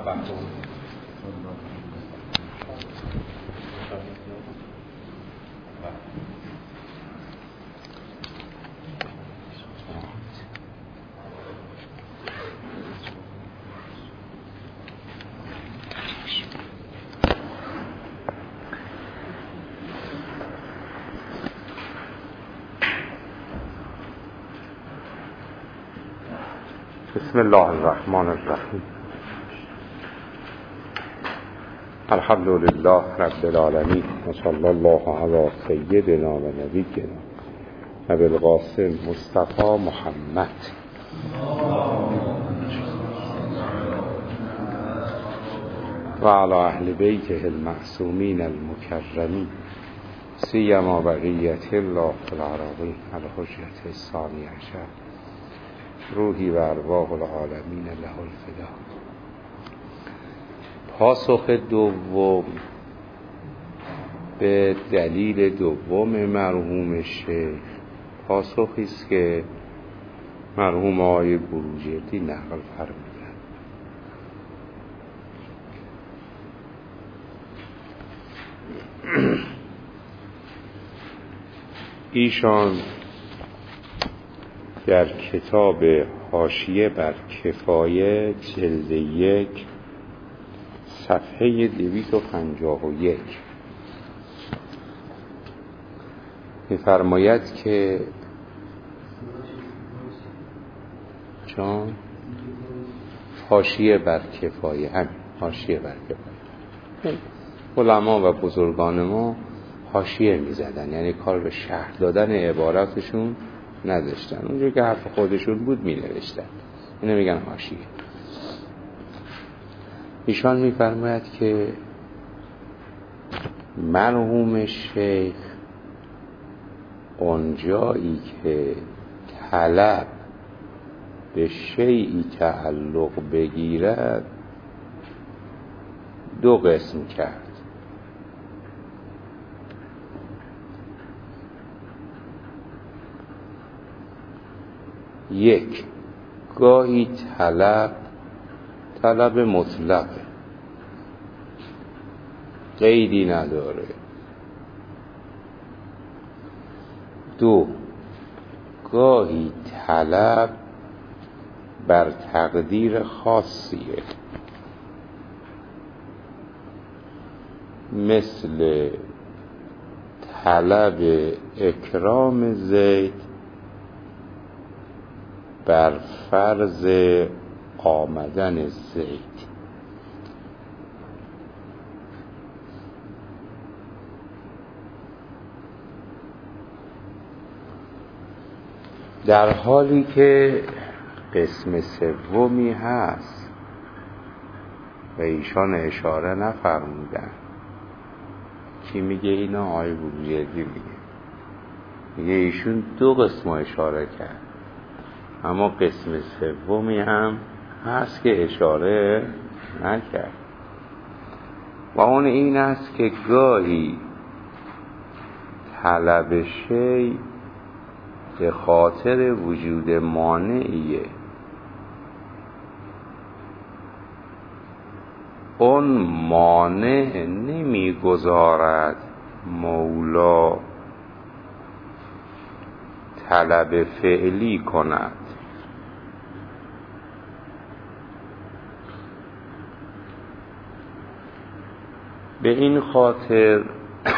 تفهم. بسم الله الرحمن الرحیم. الحمد لله رب العالمین و صلی الله علی سیدنا و نبینا ابی القاسم مصطفی محمد و علی اهل بیته المعصومین المکرمین سیما بقیت الله فی الارضین الحجة الثانی عشر روحی و ارواح العالمین له الفدا. پاسخ دوم به دلیل دوم مرحوم شیخ پاسخی است که مرحوم آقای بروجردی نقل فرمودند. ایشان در کتاب حاشیه بر کفایه جلد 1 صفحه 251 می‌فرماید که حاشیه بر کفایه حاشیه بر کفایه علما و بزرگان ما حاشیه می‌زدن، یعنی کار به شرح دادن عباراتشون نداشتن، اونجور که حرف خودشون بود می نوشتن. اینو میگن حاشیه. ایشان میفرماید که مرحوم شیخ اونجایی که طلب به شیئی تعلق بگیرد دو قسم کرد. یک، گاهی طلب مطلقه، قیدی نداره. دو، گاهی طلب بر تقدیر خاصیه، مثل طلب اکرام زید بر فرض آمدن زید. در حالی که قسم سومی هست و ایشان اشاره نفرمودن. کی میگه اینا؟ آقای بروجردی میگه ایشون دو قسم اشاره کرد، اما قسم سومی هم هست که اشاره نکرد و اون این است که گاهی طلب شی به خاطر وجود مانعیه، اون مانع نمیگذارد مولا طلب فعلی کند. به این خاطر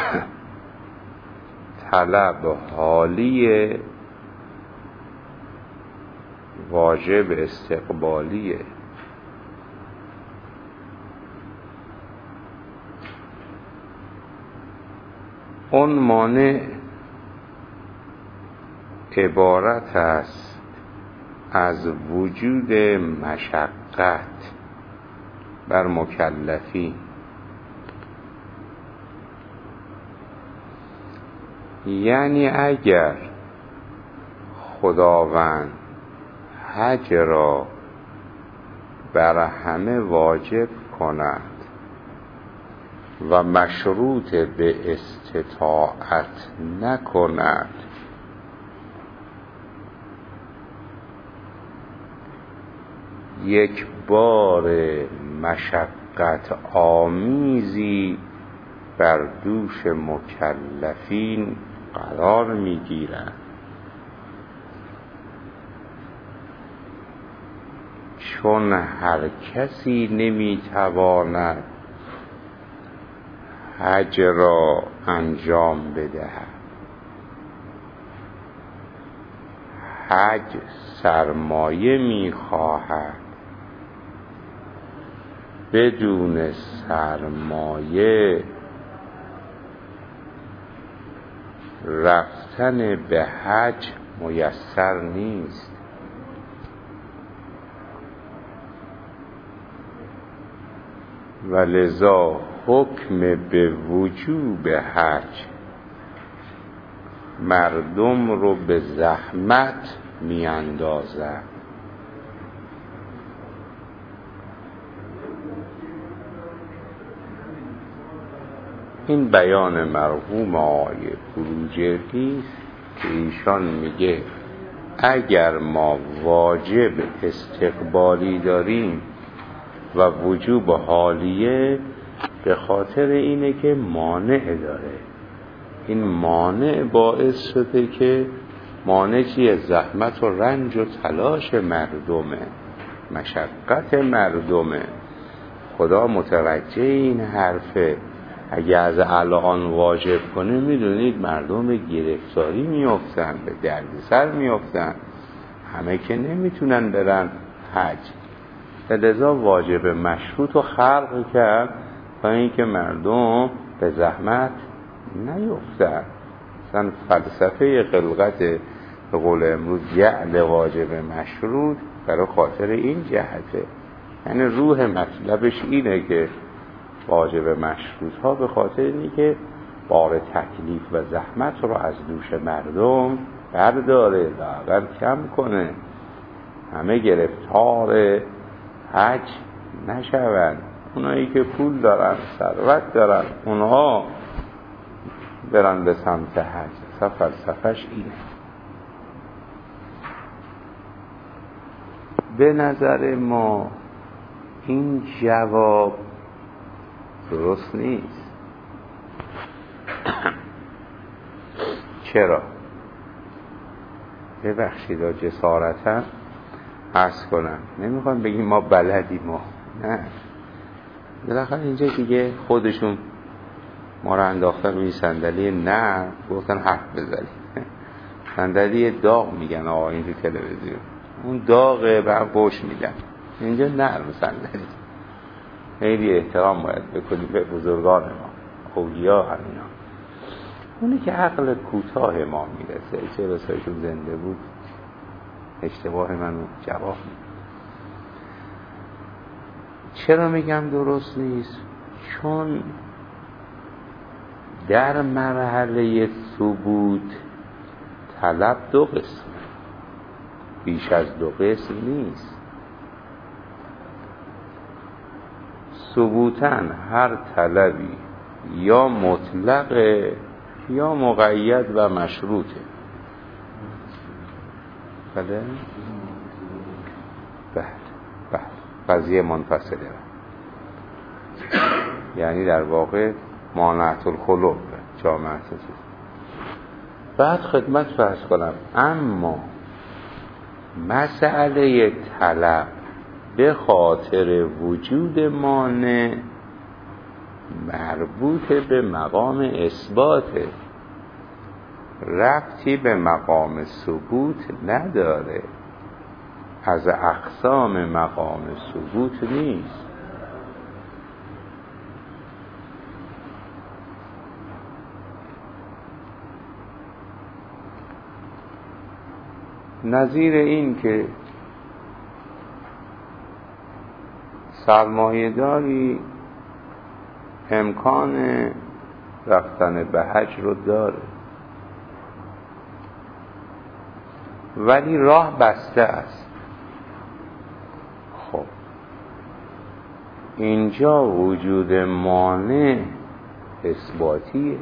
طلب حالیه، واجب استقبالیه. اون مانع عبارت است از وجود مشقت بر مکلفین، یعنی اگر خداوند حج را بر همه واجب کند و مشروط به استطاعت نکند، یک بار مشقت آمیزی بر دوش مکلفین قرار میگیرند، چون هر کسی نمیتواند حج را انجام بدهد. حج سرمایه میخواهد، بدون سرمایه رفتن به حج میسر نیست. و لذا حکم به وجوب حج مردم رو به زحمت میاندازد. این بیان مرحوم آقای بروجردی است که ایشان میگه اگر ما واجب استقبالی داریم و وجوب حالیه، به خاطر اینه که مانع داره. این مانع باعث شده که مانع چیه؟ زحمت و رنج و تلاش مردمه، مشقت مردمه. خدا متوجه این حرفه. اگه از الان واجب کنه، میدونید مردم به گرفتاری میافتن، به دردسر میافتن، همه که نمیتونن برن حج. لذا واجب مشروط رو خلق کرد تا اینکه مردم به زحمت نیفتن. مثلا فلسفه خلقت به قول امروز جعل واجب مشروط برای خاطر این جهته. یعنی روح مطلبش اینه که واجب مشروط ها به خاطر اینه که بار تکلیف و زحمت رو از دوش مردم برداره، لااقل کم کنه، همه گرفتار حج نشون. اونایی که پول دارن، ثروت دارن، اونها برن به سمت حج. فلسفه‌اش اینه. به نظر ما این جواب درست نیست. چرا؟ ببخشید جسارتا عرض کنم، نمیخوام بگیم ما بلدیم، ما نه. بالاخره اینجا دیگه خودشون ما رو انداختن روی صندلی نه، گفتن حرف بزنیم. صندلی داغ میگن آقا این تو تلویزیون، اون داغه بر گوش میدن. اینجا نرم صندلی. خیلی احترام باید بکنیم به بزرگان ما، اولیا همینا. اونی که عقل کوتاه ما میرسه، چه بسایشون زنده بود اشتباه منو جواب میده. چرا میگم درست نیست؟ چون در مرحله ثبوت طلب دو قسم، بیش از دو قسم نیست. ثبوتاً هر طلبی یا مطلقه یا مقید و مشروطه. بله؟ بله قضیه منفصله، یعنی در واقع مانعت الخلق جامعه چیز. بعد خدمت فرض کنم، اما مسئله طلب به خاطر وجود مانع مربوط به مقام اثباته، ربطی به مقام ثبوت نداره، از اقسام مقام ثبوت نیست. نظیر این که سرمایه‌داری امکان رفتن به حج رو داره ولی راه بسته است. خب اینجا وجود مانع اثباتیه.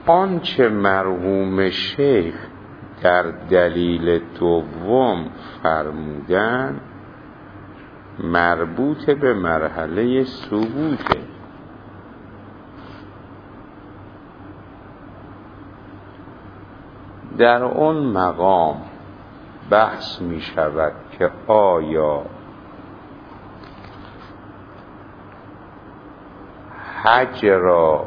آنچه مرحوم شیخ در دلیل دوم فرمودن مربوط به مرحله ثبوته. در اون مقام بحث می شود که آیا حج را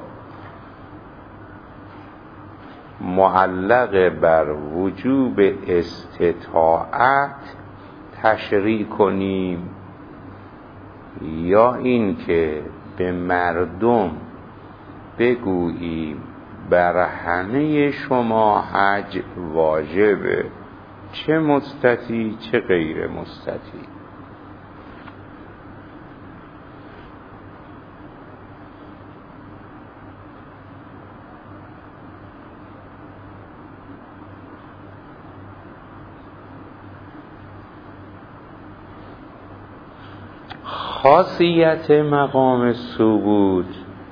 معلق بر وجوب استطاعت تشریع کنیم یا این که به مردم بگوییم بر همه شما حج واجبه، چه مستطیع چه غیر مستطیع. خاصیت مقام ثبوت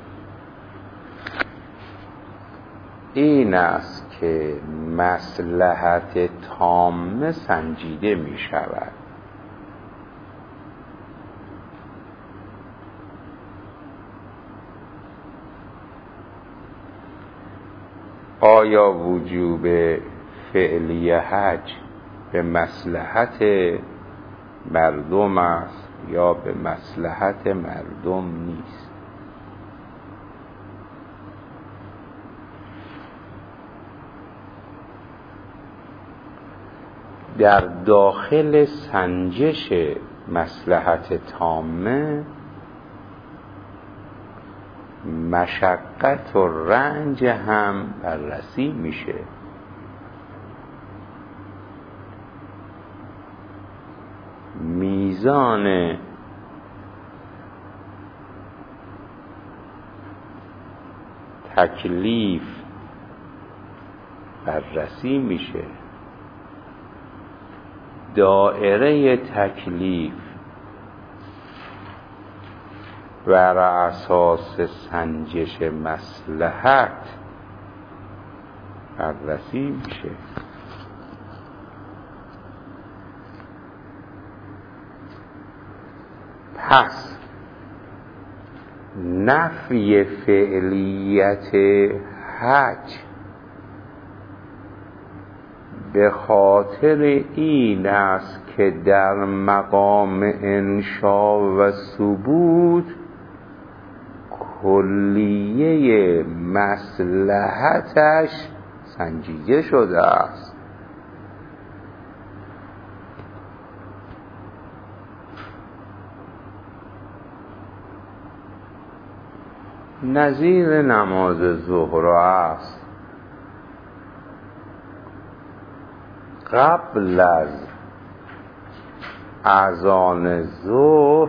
این است که مصلحت تامه سنجیده می شود. آیا وجوب فعلی حج به مصلحت مردم است یا به مصلحت مردم نیست؟ در داخل سنجش مصلحت تامه مشقت و رنج هم بررسی میشه. میزان تکلیف بررسی میشه. دائره تکلیف بر اساس سنجش مصلحت بررسی میشه. پس نفی فعلیت حج به خاطر این است که در مقام انشا و ثبوت کلیه مصلحتش سنجیده شده است. نظیر نماز ظهر است. قبل از اذان ظهر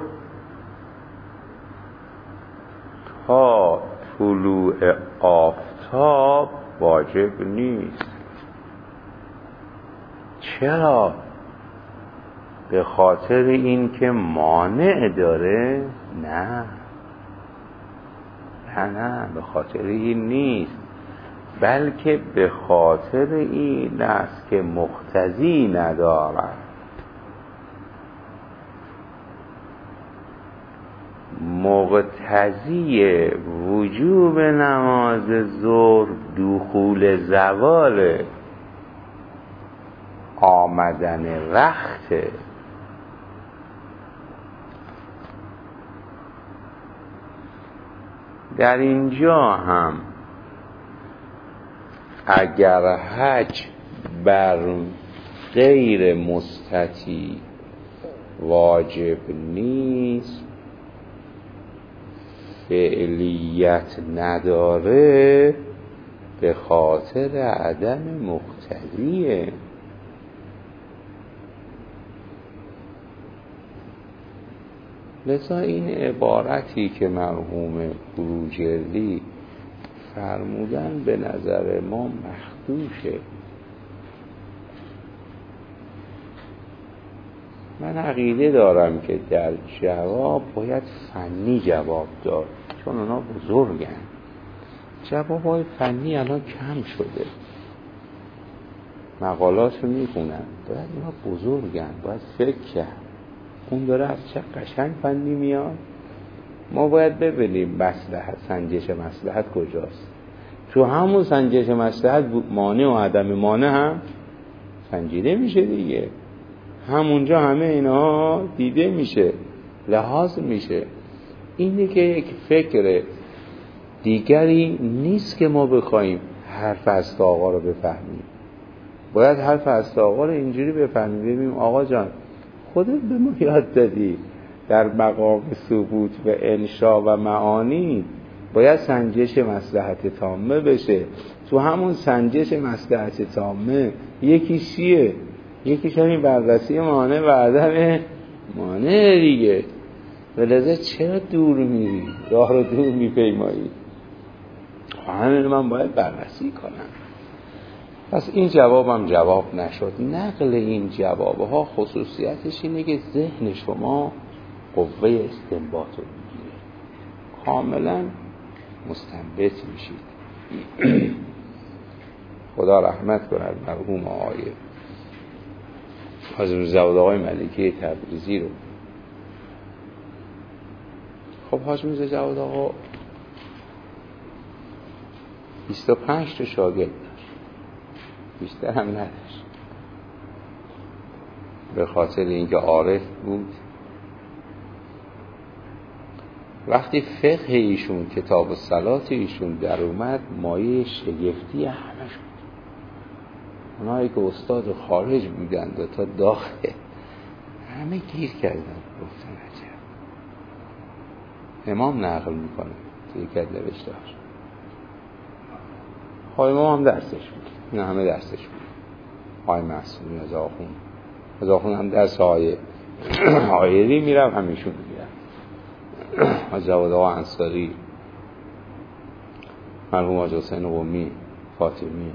تا طلوع آفتاب واجب نیست. چرا؟ به خاطر این که مانع داره؟ نه، به خاطر این نیست، بلکه به خاطر این است که مقتضی ندارد. مقتضی وجوب نماز ظهر دخول زوال، آمدن وقت. در اینجا هم اگر حج بر غیر مستطیع واجب نیست، فعلیت نداره، به خاطر عدم مقتضیه. لذا این عبارتی که مرحوم بروجردی فرمودن به نظر ما مخدوشه. من عقیده دارم که در جواب باید فنی جواب داد، چون اونا بزرگن. جوابهای فنی الان کم شده، مقالات رو میخونن، باید اینا بزرگن، باید فکر کرد. اون داره از چه قشنگ فنی میاد. ما باید ببینیم مصلحت، سنجش مصلحت کجاست. تو همون سنجش مصلحت مانع و عدم مانع هم سنجیده میشه دیگه، همونجا همه اینا دیده میشه، لحاظ میشه. اینه که یک فکر دیگری نیست که ما بخوایم حرف از آقا رو بفهمیم. باید حرف از آقا رو اینجوری بفهمیم، ببینیم آقا جان خودت به ما یاد دادی در مقام ثبوت و انشا و معانی باید سنجش مصلحت تامه بشه. تو همون سنجش مصلحت تامه یکیش چیه؟ یکیش همین بررسی مانع و عدم مانع دیگه. ولذا چرا دور میری؟ راه رو دور میپیمایی. همین من باید بررسی کنم. پس این جوابم جواب نشد. نقل این جوابها خصوصیتش اینه که ذهن شما قوه استنباط رو میگیره، کاملا مستنبط میشید. خدا رحمت کند مرحوم آقای حاجی جواد آقای ملکی تبریزی رو. خب حاجی جواد آقا 25 تا شاگرد داشت، بیشتر هم نداشت، به خاطر اینکه عارف بود. وقتی فقه ایشون، کتاب الصلات ایشون در اومد، مایه شگفتی همه شد. اونایی که استاد خارج بودند و تا داخل همه گیر کردن، گفتن عجب. امام نقل میکنه توی یک نوشته‌اش، امام هم درسش بود، اینا همه درسش بود. آقای معصومی از آخون هم درس آقای عایری میرم، همیشون میرم. از جواد آقا انصاری، مرحوم حاج حسین قمی فاطمی.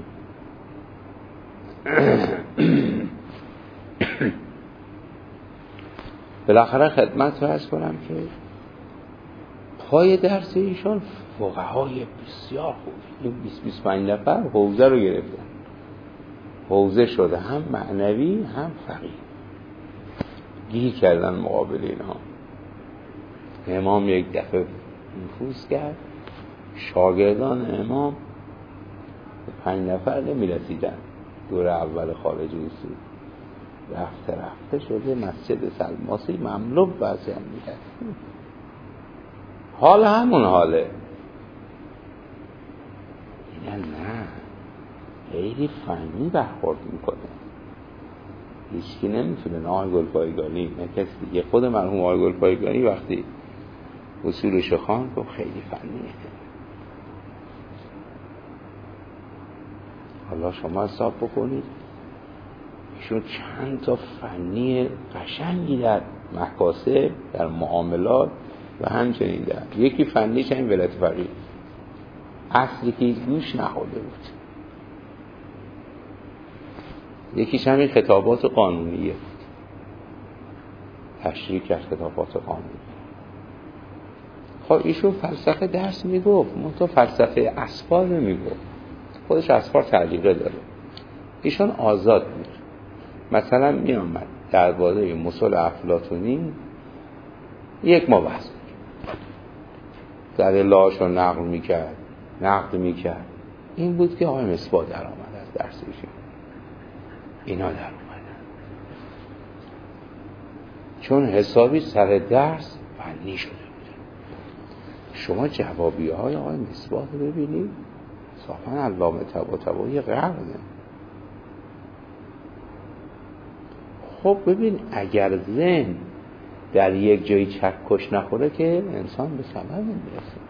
بالاخره خدمت رو عرض کنم که پای درس ایشان فقهای بسیار خوب، 20-25 نفر حوزه رو گرفتن، حوزه شده، هم معنوی هم فقیه، گیر کردن مقابل اینها. امام یک دفعه نفوذ کرد، شاگردان امام 5 نفر نمی‌رسیدن دور اول خارج اصول، رفته شده مسجد سلماسی مملو بحثی هم میکرد. حال همون حاله. نه خیلی فنی برخورد میکنه، هیچکی نمیتونه. نه آقای گلپایگانی نه کسی دیگه. خود مرحوم آقای گلپایگانی وقتی اصولش خواند گفت خیلی فنیه. حالا شما حساب بکنید ایشون چند تا فنی قشنگی در مکاسب، در معاملات و همچنین در یکی فنیش این ولایت فقیه، اصلی که گوش نخورده بود. یکیش همین خطابات قانونیه، تشریح کرد خطابات قانونی. خب ایشون فلسفه درس میگفت، منتها فلسفه اسفار نمیگفت، خودش اسفار تعلیقه داره. ایشون آزاد بود. مثلا می آمد درباره مثل افلاطونی یک ما بحث در لاش رو نقد میکرد. این بود که آقای مصباح در آمد از درس ایشون، اینا در اومدن، چون حسابی سر درس فنی شده بودن. شما جوابیه های آقای مصباح رو ببینید، صافا علامه طباطبایی قرنه. خب ببین اگر ذهن در یک جایی چکش نخوره که انسان به ثمر نمیرسه.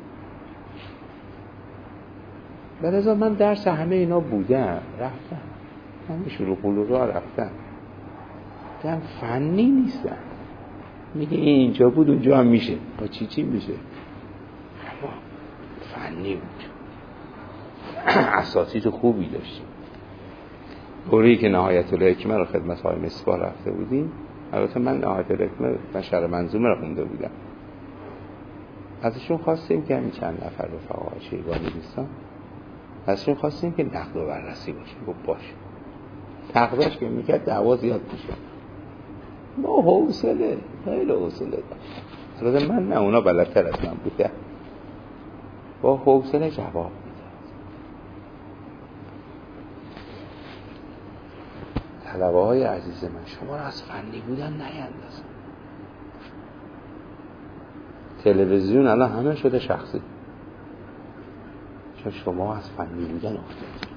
بلذا من درس همه اینا بودم، رفتم، من شروع قلوقا رفتم، دیدم فنی نیستم. میگه اینجا بود اونجا هم میشه، با چی میشه، اما فنی بود. اساتید خوبی داشتیم. دوری که نهایت الحکمه رو خدمت های مصباح رفته بودیم، البته من نهایت الحکمه بشر منظومه رو خونده بودم، ازشون خواستیم که همین چند نفر رفقا شیبانی دوستان، ازشون خواستیم که نقد و بررسی باشه. گفت باشه. نقدش که میکرد دعوا زیاد میشه. ما حوصله، خیلی حوصله داشت. البته من نه، اونا بلدتر از من بودن. با حوصله جواب میداد. طلبه های عزیز من، شما را از فنی بودن نیندازن. تلویزیون الان همه شده شخصی، چون شما از فنی بودن افتادید.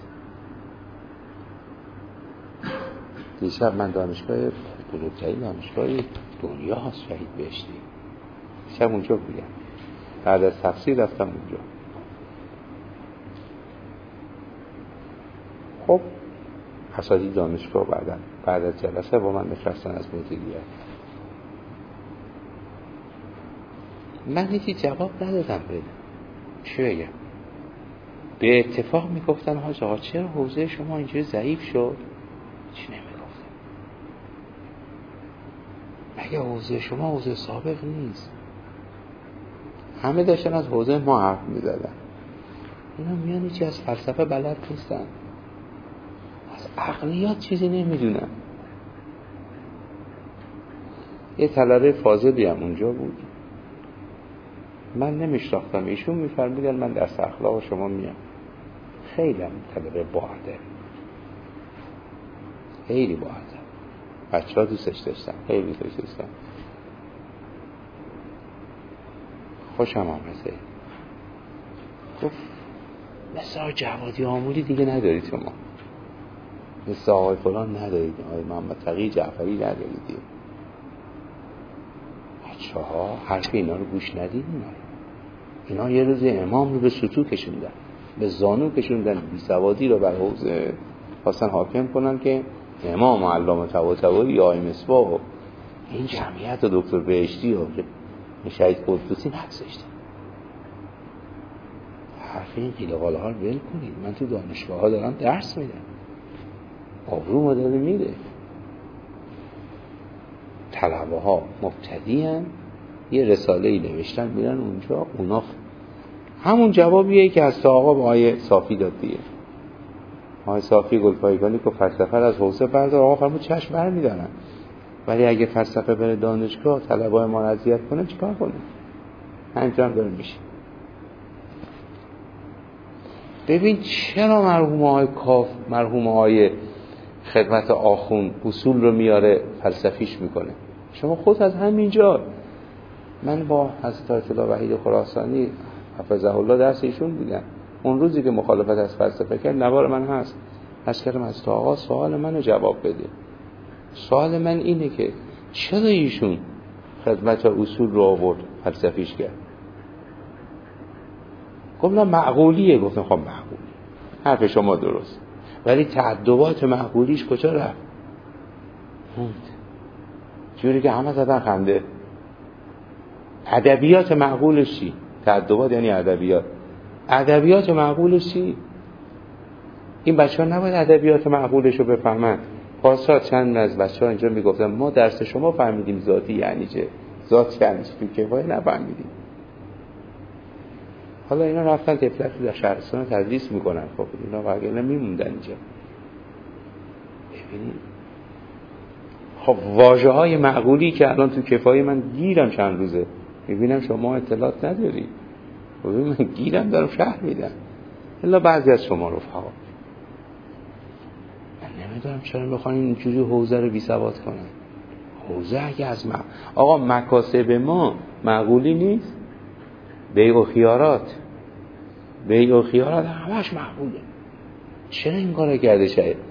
دیشب من دانشگاه بزرگترین دانشگاه دنیا هست، شهید بهشتی، شب اونجا بودم. بعد از تفسیر رفتم اونجا. خب اساتید دانشگاه بعد از جلسه با من نشستن از مدیریت. من هیچی جواب ندادم بدم. چی بگم؟ به اتفاق میگفتن حاج آقا چرا حوزه شما اینجوری ضعیف شد؟ چی نمیگفتن؟ مگه حوزه شما حوزه سابق نیست؟ همه داشتن از حوزه ما حرف میزدن. اینا میان چی از فلسفه بلد نیستن، از عقلیات چیزی نمیدونن. یه طلبه فاضلی هم اونجا بود، من نمیشناختم، ایشون میفرمودن من درس اخلاق شما میام. خیلی هم طلبه باحده، خیلی باحده، بچه ها دوستش داشتن، خیلی دوستش داشتن، خوشم آمده. گفت مثل جوادی آمولی دیگه ندارید شما، مثل آقای فلان ندارید، آقای محمد تقی جعفری ندارید. بچه ها حرف اینا رو گوش ندید. اینا یه روز امام رو به سطوح کشوندن، به زانو کشوندن، بیسوادی رو بر حوزه خواستن حاکم کنن که امام و علامه طباطبایی یا آقای مصباح و این جمعیت و دکتر بهشتی و شهید قدوسی نگذاشتن. حرف این قیل قاله ها رو ول کنید. من تو دانشگاه ها دارم درس میدم، آبروم داره میره. طلبه ها مبتدی هن، یه رساله‌ای نوشتن میرن اونجا، اونا همون جوابیه که از آقا با آقای صافی داد دیگه. آقای صافی گلپایگانی که فلسفه از حوزه بردار، آقا فرمود چشم برمیدارن، ولی اگه فلسفه بره دانشگاه طلبه‌های ما اذیت کنه چیکار کنه؟ همینطور هم داره میشه. ببین چرا مرحوم های خدمت آخوند اصول رو میاره فلسفیش میکنه. شما خود از همینجا، من با حضرت آیت الله وحید خراسانی حفظه الله درس ایشون بودم، اون روزی که مخالفت از فلسفه کرد نوار من هست، از کردم از آقا سوال منو جواب بده. سوال من اینه که چرا ایشون خدمت اصول رو آورد فلسفیش کرد؟ گفتم معقولیه. گفتم خب معقولی، حرف شما درست، ولی تعدبات معقولیش کجا رفت؟ جوری که همه زدن خنده. ادبیات معقولش چی؟ تعدبات یعنی ادبیات معقولش چی؟ این بچه ها نباید ادبیات معقولش رو بفهمن. پارسال چند از بچه ها اینجا میگفتن ما درس شما فهمیدیم ذاتی یعنی چه، ذات یعنی چه، تو کفایه نفهمیدیم. حالا اینا رفتن طفلت در شهرستان تدریس میکنن. خب اینا واقعا میموندن اینجا. ببینید خب واژه های معقولی که الان تو کفایه من گیرم چند روزه، میبینم شما اطلاعات نداری، ببین من گیرم دارم شرح میدم، الا بعضی از شما رفقا. من نمیدونم چرا میخوان اینجوری حوزه رو بی‌ثبات کنن. حوزه اگه از آقا مکاسب ما معقولی نیست، بیع و خیارات همش معقوله. چرا این کارو کرده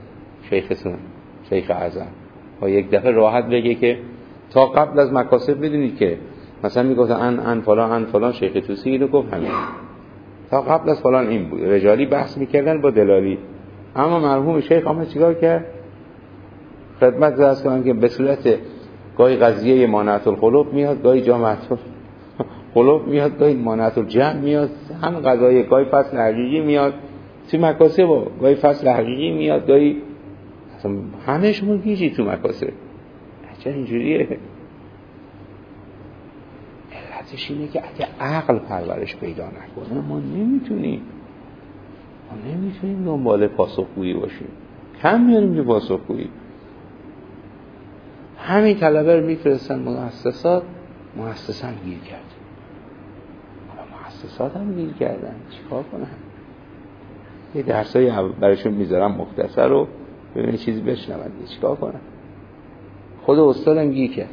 شیخ اعظم؟ با یک دفعه راحت بگه که تا قبل از مکاسب بدونید که مثلا میگفتن ان فلان شیخ توسی اینو گفت، همین تا قبل از فلان این بود، رجالی بحث میکردن با دلالی. اما مرحوم شیخ آمد چیکار کرد؟ خدمت درس کنن که به صورت گاهی قضیه مانعت الخلوق میاد، گاهی جامعت الخلوق میاد، گاهی مانعت الجمع میاد، هم قضایه گاهی فصل حقیقی میاد تو مکاسب و گاهی فصل حقیقی میاد، گاهی همه شما گیجی تو مکاسب. چرا اینجوریه؟ علت علتش اینه که اگه عقل پرورش پیدا نکنه ما نمیتونیم دنبال پاسخگویی باشیم. کم میاریم که پاسخگویی. همین طلبه رو میفرستن مؤسسا هم گیر کرد. مؤسسات هم گیر کردن، چیکار کنن؟ یه درسای براشون میذارم مختصر رو ببینید چیزی بشنون، چیکار کنن؟ خود استادم گیر کرد.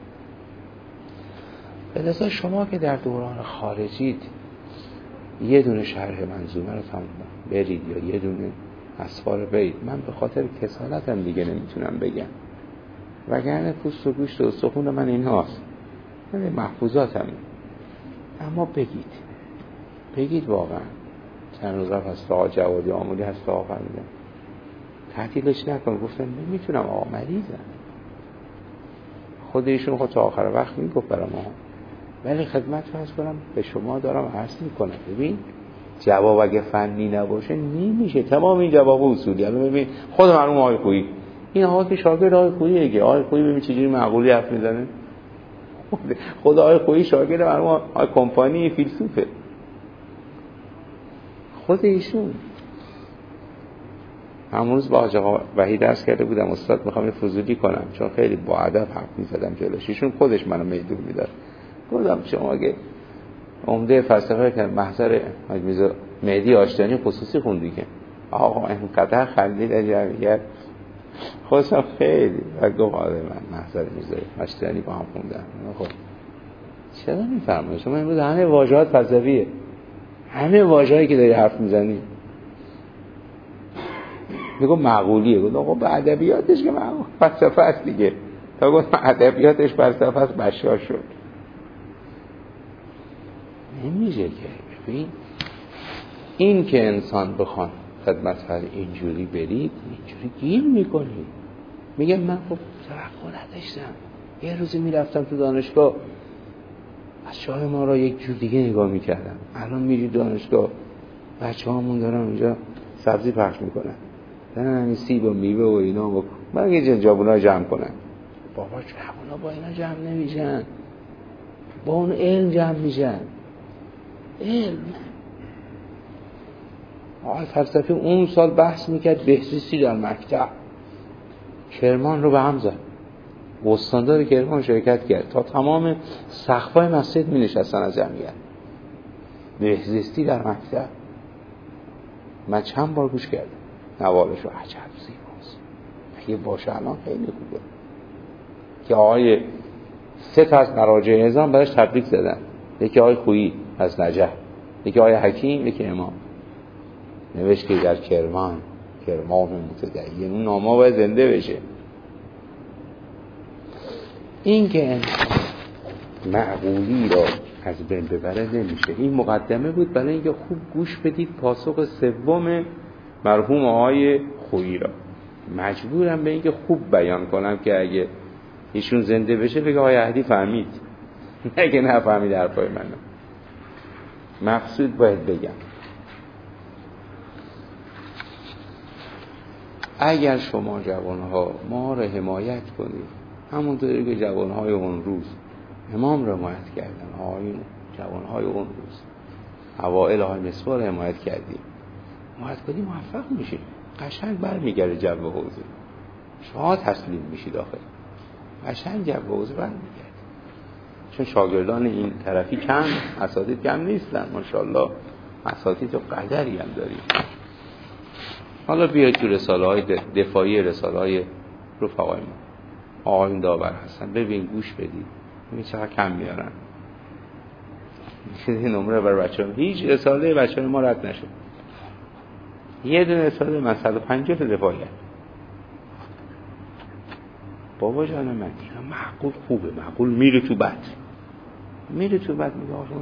بلذا شما که در دوران خارجید یه دونه شرح منظومه رو تمام برید یا یه دونه اسفار برید، من به خاطر کسالتم دیگه نمیتونم بگم، وگرنه پوست و گوشت و استخون من این هاست، من محفوظاتم. اما بگید واقعا چند روز هست آقا جوادی آمولی هست آقا فرمیدن تعطیلش نکن. گفتم نمیتونم آقا مریضم. خود ایشون خود تا آخر وقت میگفت برای ما، ولی خدمت فرض کنم به شما دارم عرض میکنم. ببین جواب اگه فنی نباشه نمیشه. تمام این جواب اصولی. الان ببین خود مرحوم آقای خویی، این آقا که شاگرد آقای خوییه دیگه. آقای خویی ببین چجوری معقولی حرف میزنه. خود آقای خویی شاگرد مرحوم آقای کمپانی فیلسوفه. خود ایشون همون روز با آقا وحید درس کرده بودم، استاد میخوام یه فضولی کنم چون خیلی با ادب حرف میزدم جلوش. ایشون خودش منو میدون میداد. گفتم شما اگه عمده فلسفه که محضر حاج میرزا مهدی آشتیانی خصوصی خوندی که آقا اینقدر خندید جمعیت خودم خیلی و گفت آره من محضر میرزا آشتیانی با هم خوندم. خب چرا میفرمایید شما امروز همه واژه‌ات فلسفیه، همه واژه‌ای که داری حرف میزنی میگم معقولیه. گفت آقا به ادبیاتش که معقول فلسفه است دیگه. تا گفت ادبیاتش فلسفه است بشار شد. نمیشه که. ببین این که انسان بخوان خدمت هر اینجوری برید اینجوری گیر میکنی. میگه من خب توقع نداشتم. یه روزی میرفتم تو دانشگاه بچه‌های ما را یک جور دیگه نگاه میکردم. الان میری دانشگاه بچه‌هامون دارن اونجا سبزی پخش میکنن، دارن سیب و میوه و اینا و من یه جنجابونا جمع کنن. بابا جوونا با اینا جمع نمیشن، با اون علم جمع میشن. علم آقای فلسفی اون سال بحث میکرد بهزیستی در مکتب کرمان رو به هم زد. استاندار کرمان شرکت کرد تا تمام سقف‌های مسجد می نشستن از جمعیت. بهزیستی در مکتب من چند بار گوش کردم نوارش رو. عجب زیباست. اگه باشه الان خیلی خوبه که آقای 3 تا از مراجع نظام برش تبریک زدن. یکی آقای خویی از نجف، یکی آقای حکیم، یکی امام. نوشت که در کرمان متدین اون نامه باید زنده بشه. این که معقولی را از بین ببره نمیشه. این مقدمه بود برای اینکه خوب گوش بدید پاسخ سوم مرحوم آقای خویی را. مجبورم به اینکه خوب بیان کنم که اگه ایشون زنده بشه بگه آقای اهدی فهمید، اگه نفهمید حرفای منو. مقصود باید بگم اگر شما جوانها ما را حمایت کنید همونطوری که جوانهای اون روز امام را حمایت کردن، آقایون جوانهای اون روز اوائل های مصباح را حمایت کردیم، حمایت کنیم موفق میشیم. قشنگ برمیگرده جو حوزه. شما تسلیم میشید آخر قشنگ جو حوزه برمیگرده. چون شاگردان این طرفی کم، اساتید کم نیستن ماشاءالله. اساتید و قدری هم داریم. حالا بیاید تو رساله های دفاعی رساله های رفقای ما آقایون داور هستن، ببین گوش بدید ببین چقدر کم میارن. این نمره بر بچه‌ها هیچ رساله بچه‌های ما رد نشد. یه دونه رساله من 150 تا دفاعی. بابا جان من اینا معقول خوبه، معقول میره تو بد میگه آقا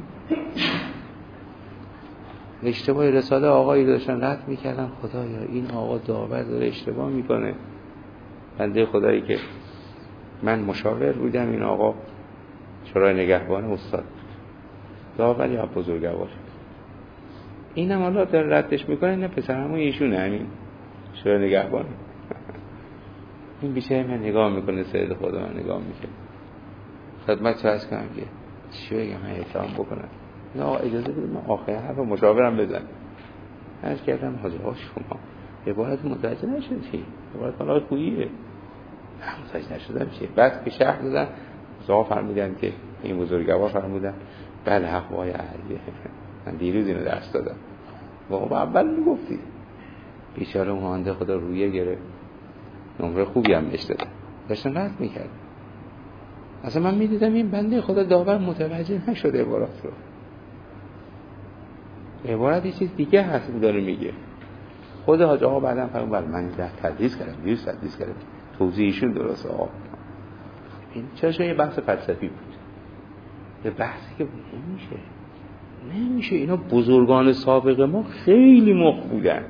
اشتباهی رساله آقایی داشتن رد میکردن. خدایا این آقا داور داره اشتباه میکنه. بنده خدایی که من مشاور بودم، این آقا شورای نگهبان استاد داوری ها بزرگوار. اینم حالا در ردش میکنه. نه پسرمون ایشونه، همین شورای نگهبان. این بیچاره من نگاه میکنه، سید خدا من نگاه میکنه. خدمت فرض کنم که چی بگم من احترام بکنم؟ نه آقا اجازه بدید من آخر حرف مشاورم بزنم. عرض کردم حاجی شما عبارت متوجه نشدی، عبارت حالا خوییه متوجه نشدم چیه. بعد که شرح دادن زها فرمودن که این بزرگوار فرمودن بله حق وای علیه، من دیروز اینو درس دادم بابا اول میگفتی. بیچاره مهنده خدا رویه گرفت، نمره خوبی هم بهش دادن، داشتن رد میکرد. اصلا من میدیدم این بنده خدا داور متوجه نشده عبارات رو، عبارت یه چیز دیگه هست داره میگه. خود حاج آقا بعدم فرمود بله من تدریس کردم توضیحشون درسته. آقا این چرا یه بحث فلسفی بود، یه بحثی که نمیشه. اینا بزرگان سابق ما خیلی مخ بودن،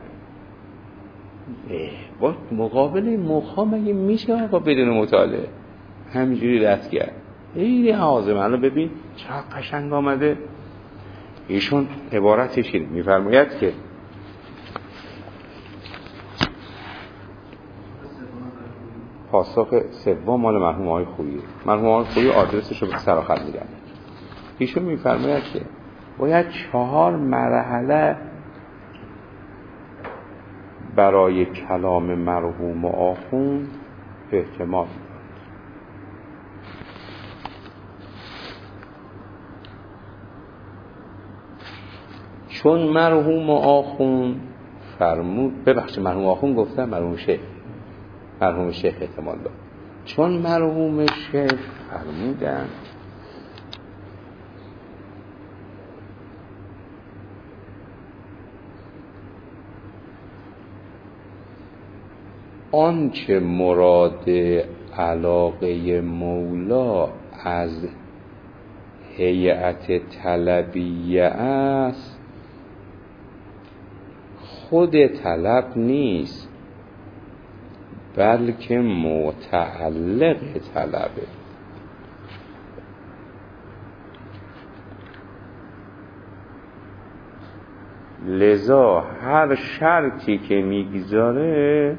با مقابل مخها مگه میشه با بدون مطالعه همینجوری رد کرد؟ خیلی عظیم. الان ببین چقدر قشنگ آمده. ایشون عبارتش اینه، میفرماید که پاسخ سوم مال مرحوم آقای خویی. مرحوم آقای خویی آدرسش رو به سراخط میدن. ایشون میفرماید که باید 4 مرحله برای کلام مرحوم آخوند احتمال داد. چون مرحوم آخوند فرمود، ببخشید مرحوم آخوند گفتم مرحوم شیخ احتمال داد. چون مرحوم شیخ فرمودن آنچه مراد علاقه مولا از هیئت طلبیه است خود طلب نیست بلکه متعلق طلبه. لذا هر شرطی که میگذاره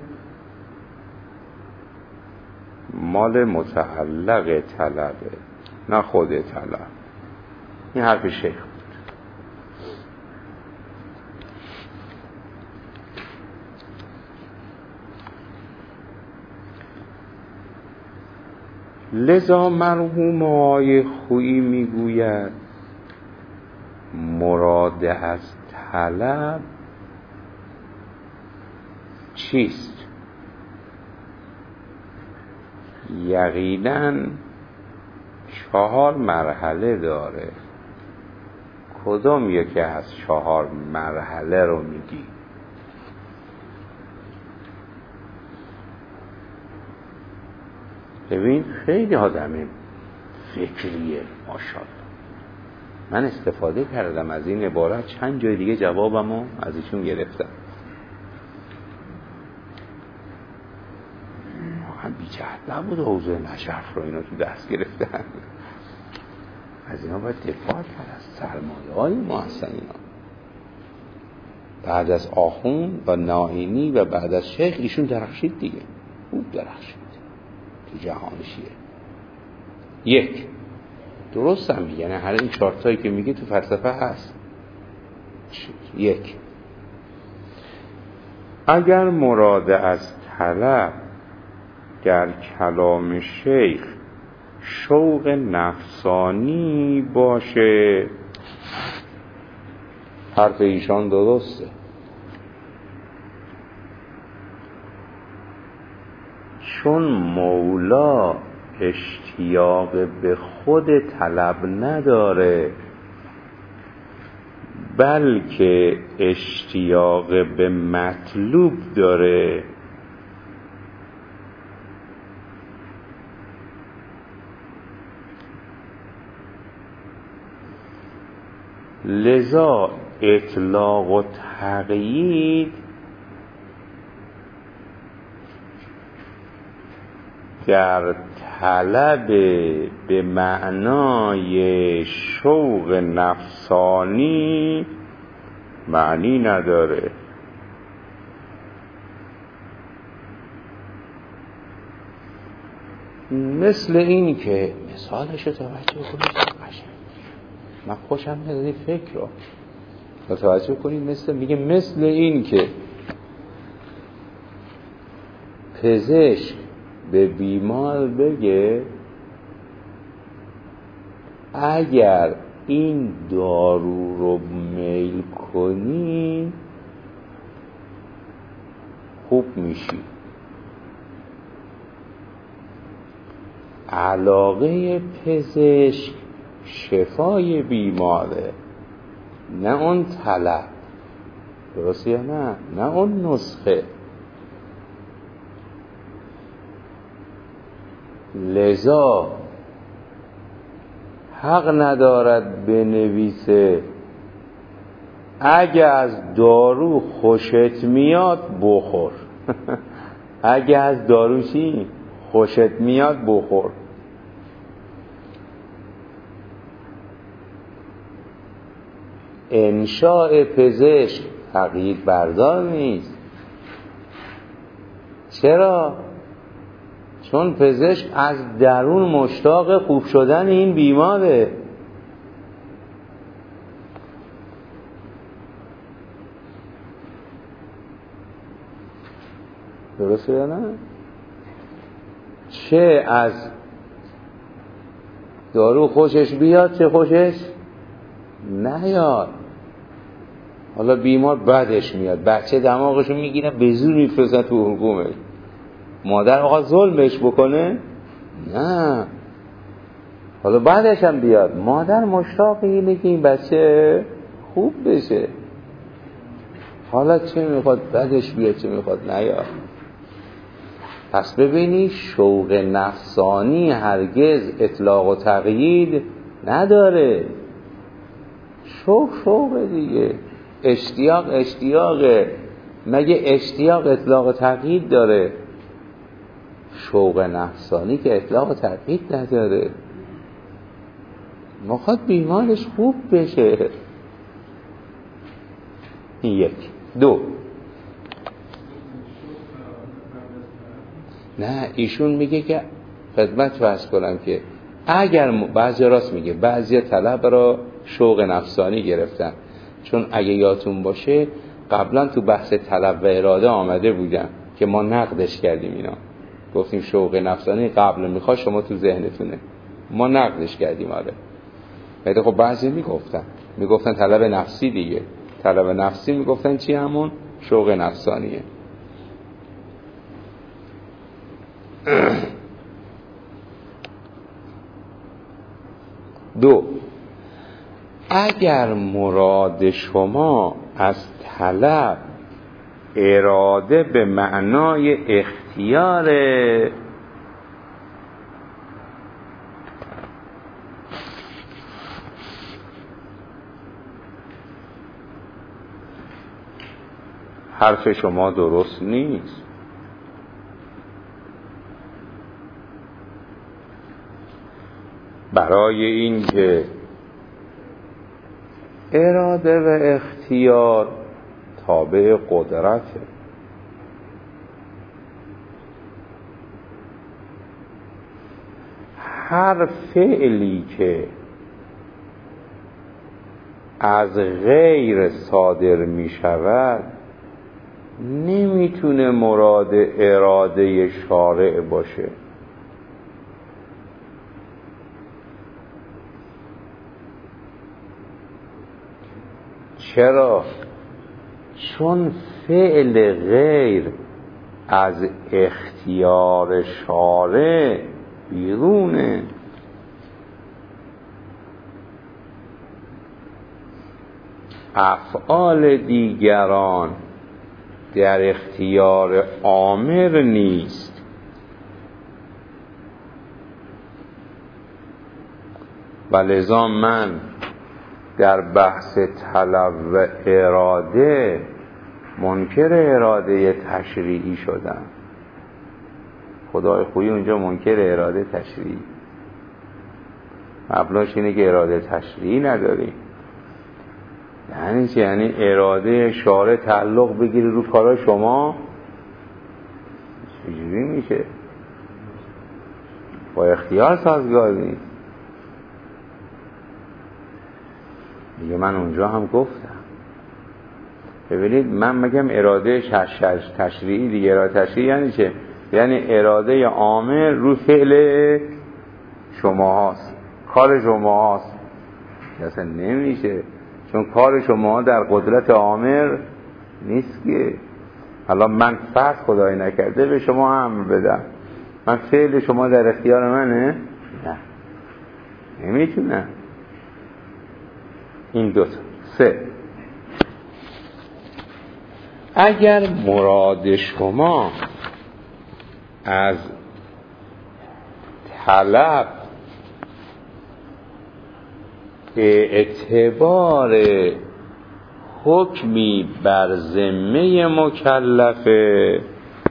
مال متعلق طلبه نه خود طلب. این حرف شیخ بود. لذا مرحوم آقای خویی میگوید مراد از طلب چیست؟ یقیناً 4 مرحله داره. کدام یکی از 4 مرحله رو میگی؟ ببین خیلی آدم فکریه ماشاءالله. من استفاده کردم از این عبارت، چند جای دیگه جوابمو از ایشون گرفتم. واقعا بی‌جهت نبود حوزه نشرف رو اینا تو دست گرفتن. از اینا باید دفاع کرد، از سرمایه‌های ما هستن اینا. بعد از آخوند و نائینی و بعد از شیخ ایشون درخشید دیگه، خوب درخشید تو جهان شیعه. 1 درست هم میگه، هر این 4 تایی که میگه تو فلسفه هست. 1 اگر مراد از طلب در کلام شیخ شوق نفسانی باشه، حرف ایشان درسته. چون مولا اشتیاق به خود طلب نداره بلکه اشتیاق به مطلوب داره، لذا اطلاق و تقیید در طلب به معنای شوق نفسانی معنی نداره. مثل این که مثالش رو توجه کنید قشنگ من خوشم میاد این فکر رو متوجه کنید. مثل این که پزشک به بیمار بگه اگر این دارو رو میل کنی خوب میشی. علاقه پزشک شفای بیماره، نه اون طلب. درسته یا نه؟ نه اون نسخه. لذا حق ندارد بنویسه اگه از دارو خوشت میاد بخور. اگه از دارو چی؟ خوشت میاد بخور. انشاء پزشک تقیید بردار نیست. چرا؟ چون پزشک از درون مشتاق خوب شدن این بیماره. درسته یا نه؟ چه از دارو خوشش بیاد چه خوشش نیاد. حالا بیمار بدش میاد، بچه دماغشو میگیره به زور میفرستن تو حلقومش. مادر آقا ظلمش بکنه؟ نه. حالا بعدش هم بیاد، مادر مشتاق اینه که این بچه خوب بشه. حالا چه میخواد بدش بیاد چه میخواد نیاد. پس ببینی شوق نفسانی هرگز اطلاق و تقیید نداره. شوق دیگه، اشتیاقه. مگه اشتیاق اطلاق و تقیید داره؟ شوق نفسانی که اطلاق و تقیید نداره. میخواد بیمارش خوب بشه. این یک. دو، نه ایشون میگه که خدمت فرض کنم که اگر بعضی راست میگه، بعضی طلب را شوق نفسانی گرفتن. چون اگه یادتون باشه قبلا تو بحث طلب و اراده آمده بودم که ما نقدش کردیم. اینا گفتیم شوق نفسانی قبل میخواد شما تو ذهنتونه، ما نقدش کردیم. آره بعد خب بعضی میگفتن طلب نفسی دیگه. طلب نفسی میگفتن چی؟ همون شوق نفسانیه. دو، اگر مراد شما از طلب اراده به معنای اختیاره، حرف شما درست نیست. برای این که اراده و اختیار تابع قدرته. هر فعلی که از غیر صادر می شود نمیتونه مراد اراده شارع باشه. چرا؟ چون فعل غیر از اختیار شارع بیرونه. افعال دیگران در اختیار آمر نیست. و لذا من در بحث طلب و اراده منکر اراده تشریعی شدم. خدای خویی اونجا منکر اراده تشریعی. مبناش اینه که اراده تشریعی نداری. یعنی چی؟ یعنی اراده شارع تعلق بگیری رو کارای شما. چجوری میشه؟ با اختیار سازگار نیست. دیگه من اونجا هم گفتم. ببینید من میگم اراده تشریعی دیگه. اراده تشریعی یعنی چه؟ یعنی اراده عامه رو فعل شما هاست، کار شما هاست. اصلا نمیشه، چون کار شما در قدرت آمر نیست که حالا من فرض خدای نکرده به شما امر بدم، من فعل شما در اختیار منه؟ نه، نمیتونم. این دو تا. سه، اگر مراد شما از طلب اعتبار حکمی بر ذمه مکلفه،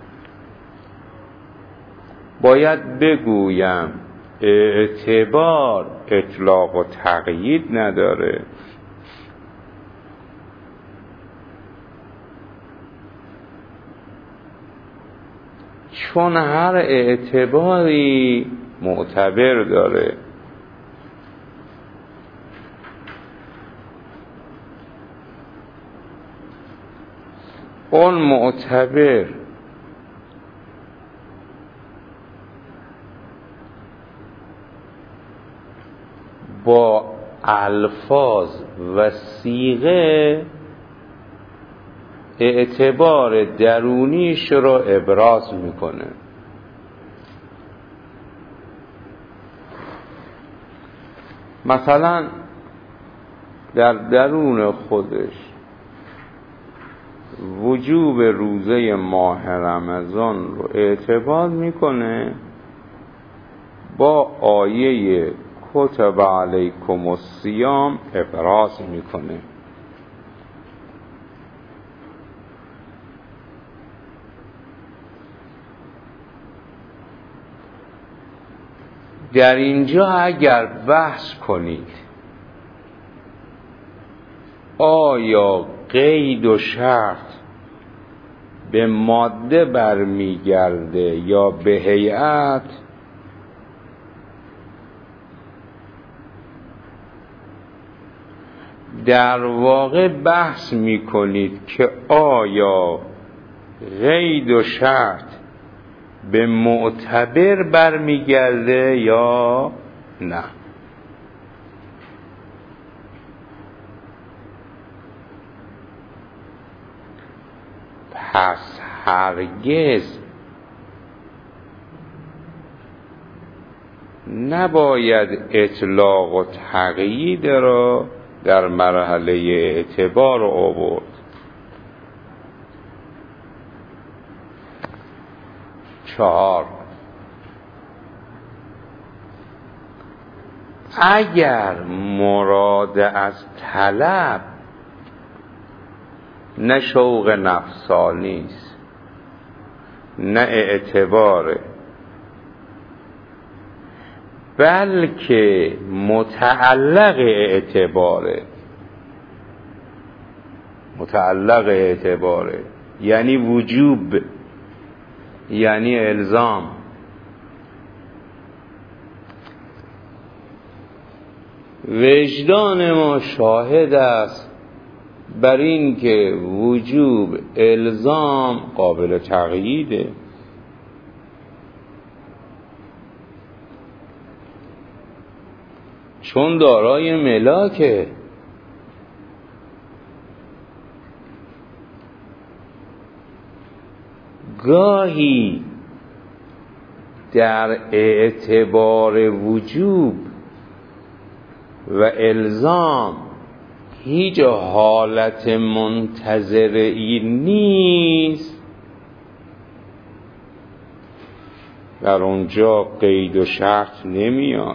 باید بگویم اعتبار اطلاق و تقیید نداره. چون هر اعتباری معتبر داره. اون معتبر با الفاظ و صیغه اعتبار درونیش رو ابراز میکنه. مثلا در درون خودش وجوب روزه ماه رمضان رو اعتبار میکنه با آیه کتب علیکم الصیام ابراز میکنه. در اینجا اگر بحث کنید آیا قید و شرط به ماده برمیگرده یا به هیئت، در واقع بحث میکنید که آیا قید و شرط به معتبر برمیگرده یا نه. پس هرگز نباید اطلاق و تقیید را در مرحله اعتبار آورد. چهار، اگر مراد از طلب نه شوق نفسانی است نه اعتباره، بلکه متعلق اعتباره یعنی وجوب، یعنی الزام، وجدان ما شاهد است بر این که وجوب الزام قابل تقییده. چون دارای ملاکه. گاهی در اعتبار وجوب و الزام هیچ حالت منتظری نیست، در اونجا قید و شرط نمیاد.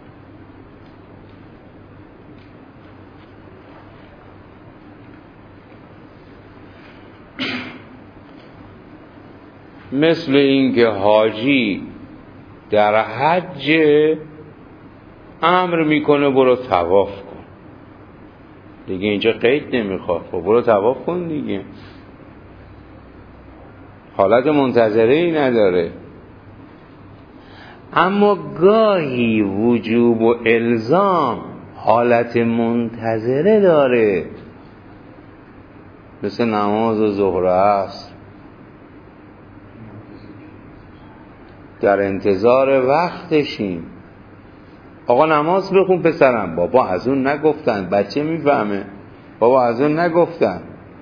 مثل اینکه حاجی در حج امر میکنه برو طواف کن، دیگه اینجا قید نمیخواد، برو طواف کن دیگه، حالت منتظره ای نداره. اما گاهی وجوب و الزام حالت منتظره داره، مثل نماز و ظهر عصر در انتظار وقتشیم. آقا نماز بخون پسرم. بابا از اون نگفتن. بچه میفهمه بابا از اون نگفتن.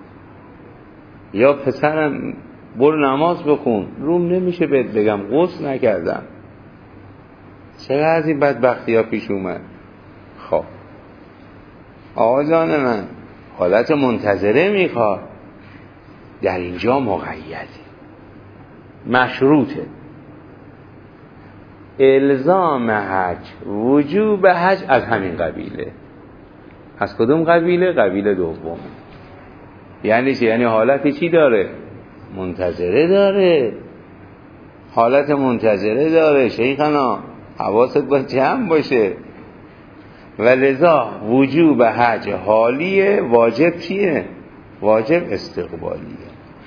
یا پسرم برو نماز بخون. روم نمیشه بهت بگم غسل نکردم. چقدر از این بدبختی ها پیش اومد. خب آقا جان من حالت منتظره میخواد، در اینجا مقیدی، مشروطه. الزام حج، وجوب حج از همین قبیله. از کدوم قبیله؟ قبیله دوم. یعنی چی؟ یعنی حالت چی داره؟ منتظره داره. حالت منتظره داره. شیخنا حواست باید جمع باشه. و لذا وجوب حج حالیه، واجب چیه؟ واجب استقبالیه.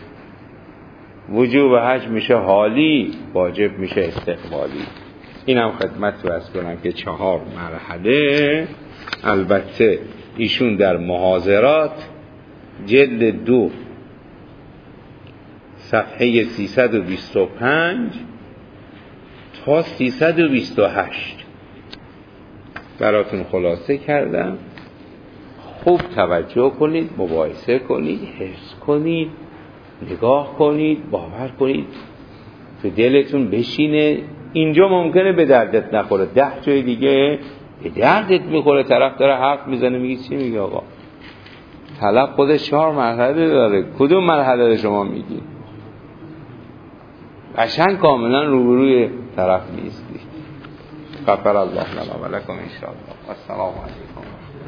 وجوب حج میشه حالی، واجب میشه استقبالی. اینم خدمت رو عرض کنم که 4 مرحله. البته ایشون در محاضرات جلد 2 صفحه 325 تا 328 براتون خلاصه کردم. خوب توجه کنید، مباحثه کنید، حفظ کنید، نگاه کنید، باور کنید، تو دلتون بشینه. اینجا ممکنه به دردت نخوره، 10 جای دیگه به دردت میخوره. طرف داره حرف میزنه میگی چی میگه آقا؟ طلب خودش 4 مرحله داره، کدوم مرحله رو شما میگی؟ قشنگ کاملا روبروی طرف نیستی. غفر الله لنا و لکم ان شاء الله. السلام علیکم.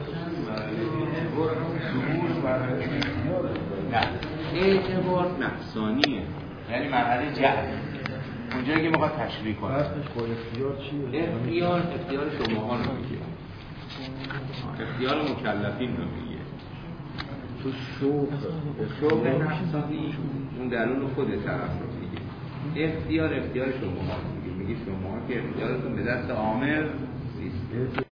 نه اعتبار نفسانیه، یعنی مرحله جهل. اونجایی که میخواد تشریح کنه. اختیار چیه؟ اختیار شماها رو میگه. اختیار مکلفین رو میگه. تو شوق نفسانی اون درون خود طرف رو میگه. اختیار شماها رو میگه. میگه شماها که اختیارتون به دست عامل نیست.